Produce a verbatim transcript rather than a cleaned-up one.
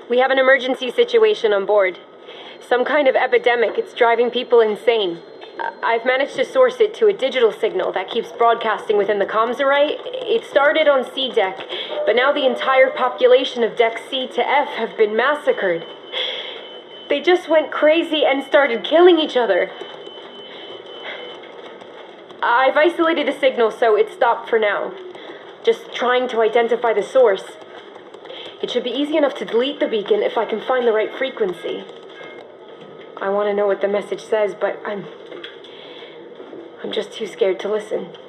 We have an emergency situation on board. Some kind of epidemic. It's driving people insane. I- I've managed to source it to a digital signal that keeps broadcasting within the comms array. It started on C deck, but now the entire population of Deck C to F have been massacred. They just went crazy and started killing each other. I've isolated the signal, so it's stopped for now. Just trying to identify the source. It should be easy enough to delete the beacon if I can find the right frequency. I want to know what the message says, but I'm... I'm just too scared to listen.